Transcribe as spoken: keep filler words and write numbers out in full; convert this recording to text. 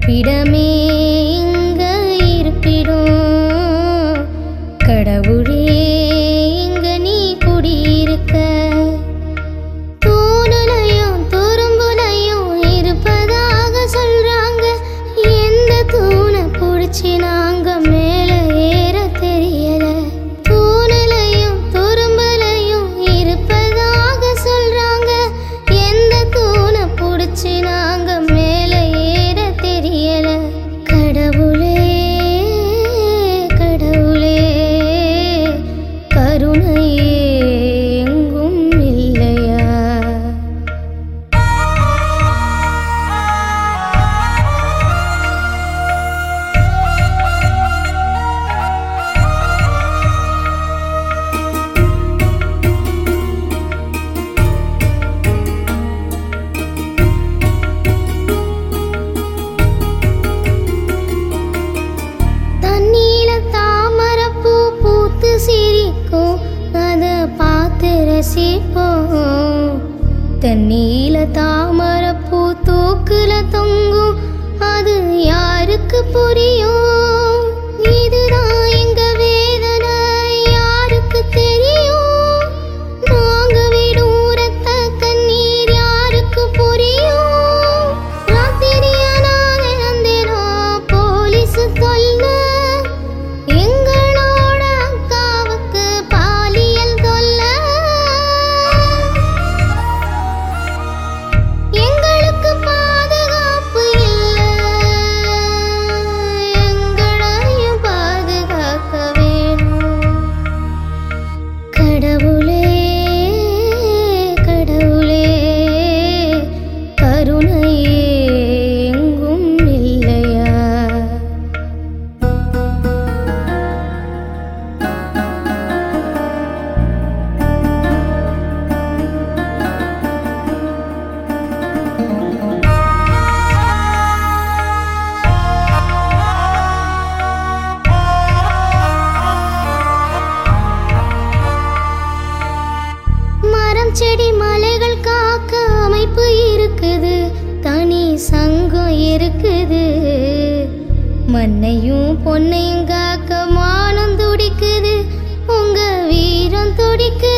இருப்பிடமே இங்க இருப்பிடும் கடவுளே இங்க நீ குடியிருக்க தூணுலையும் துரும்புலையும் இருப்பதாக சொல்றாங்க எந்த தூணை பிடிச்சி நாங்க மேல ஏற தெரியல தூணுலையும் துரும்புலையும் இருப்பதாக சொல்றாங்க எந்த தூணை பிடிச்சி நாங்க மேல ஏற தெரியல கடவுளே கடவுளே கருணை எங்கும் இல்லையா தண்ணீல தாமரைப்பூ பூத்து சிரிக்கும் அத பார்த்து ரசிப்போம் தண்ணீல தாமரைப்பூ தூக்குல தொங்கும் அது யாருக்கு புரியும் இதுதான் எங்க வேதனை யாருக்கு தெரியும் நாங்க விடும் ரத்த கண்ணீர் யாருக்கு புரியும் ராத்திரியானா தினம் போலீஸ் தொல்ல எங்களோட அக்காவுக்கு பாலியல் தொல்ல எங்களுக்கு பாதுகாப்பு இல்ல எங்களையும் பாதுகாக்க வேணும் கடவுளே கடவுளே கருணை எங்கும் இல்லையா மரம் செடி மலைகள் காக்க அமைப்பு இருக்குது தனி சங்கம் இருக்குது மண்ணையும் பொன்னையும் காக்க மானம் துடிக்குது உங்க வீரம் துடிக்குது